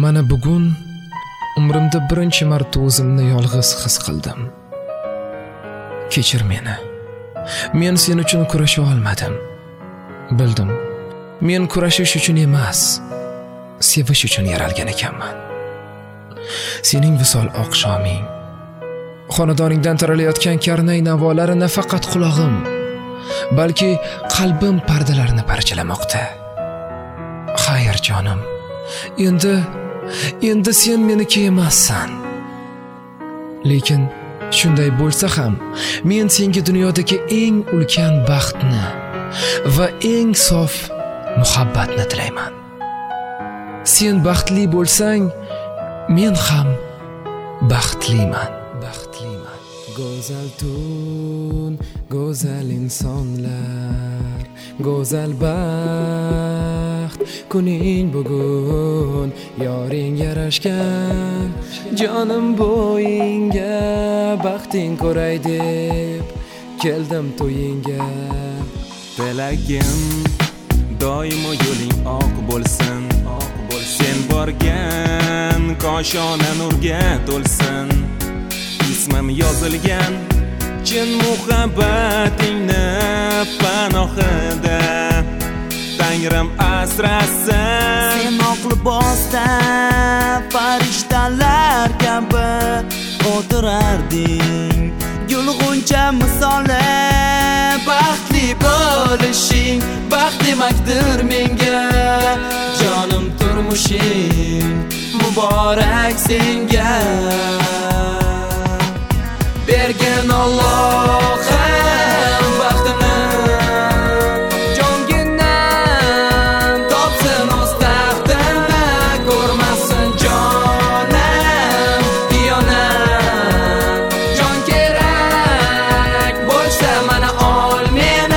Mana bugun umrimda birinchi marta o'zimni yolg'iz his qildim. Kechir meni. Men sen uchun kurasha olmadim. Bildim. Men kurashish uchun emas, sevish uchun yaralgan ekanman. Sening visol oqshoming, xonadoningdan taralayotgan karnay navolari nafaqat qulog'im, balki qalbim pardalarini parchalamoqda. Xayr jonim. Endi sen meniki emassan. Lekin shunday bo'lsa ham, men senga dunyodagi eng ulkan baxtni va eng sof muhabbatni tilayman. Sen baxtli bo'lsang, men ham baxtliman. Go'zal tun, go'zal insonlar, go'zal baxt, kuning bugun yoring yarashgan. Jonim bo'yinga baxting ko'ray deb keldim to'yingga. Tilagim doimo yo'ling oq bo'lsin, sen borgan koshona nurga to'lsin. Ismim yozilgan chin muhabbatingni panohida Tangrim asrasin. Sen oq libosda farishtalar kabi o'tirarding, yulg'uncha misoli baxtli bo'lishing baxt demakdir menga. Jonim turmushing muborak senga. Bergan Allohim baxtini jonginam topsin o'z taxtini. Ko'rmasin jonim iyonam. Jon kerak bo'lsa mana ol meni.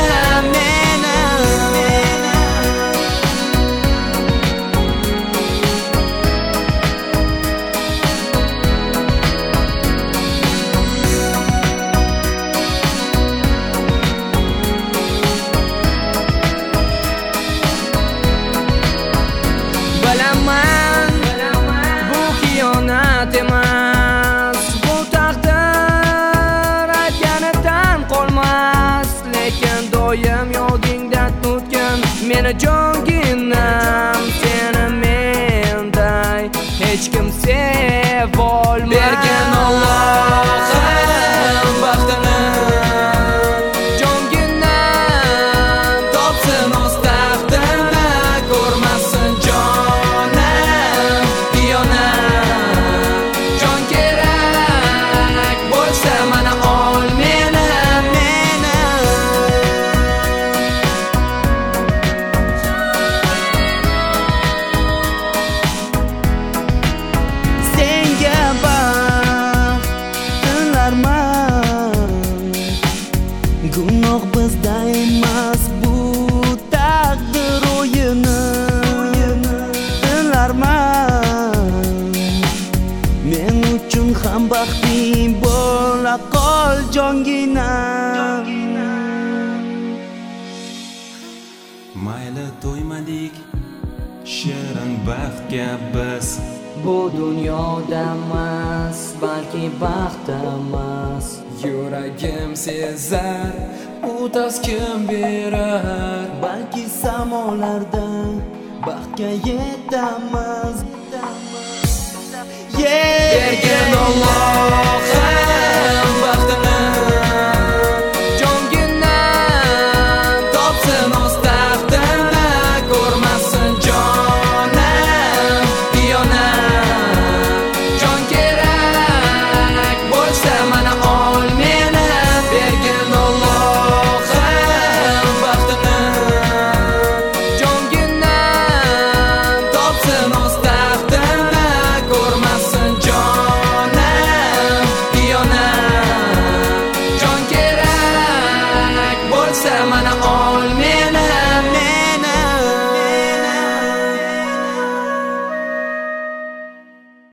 Bu xiyonat emas, bu taqdir aytganidan qolmas. Lekin doim yodingda tutgin meni jonginam. Seni menday hech kim sevolmas. Bergan Allohim baxtini jonginam topsin o'z taxtini. Ko'rmasin jonim iyonam. Jon kerak bo'lsa mana ol meni. Senga baxt tilarman, gunoh bizda emas, bu taqdir o'yini. Tilarman, men uchun ham baxtli bo'la qol jonginam. Mayli to'ymadik shirin baxtga biz. Bu dunyoda emas, balki baxt emas. Yuragim sezar, u taskin berar. Balki samolarda baxtga yetamiz. Bergan Alloh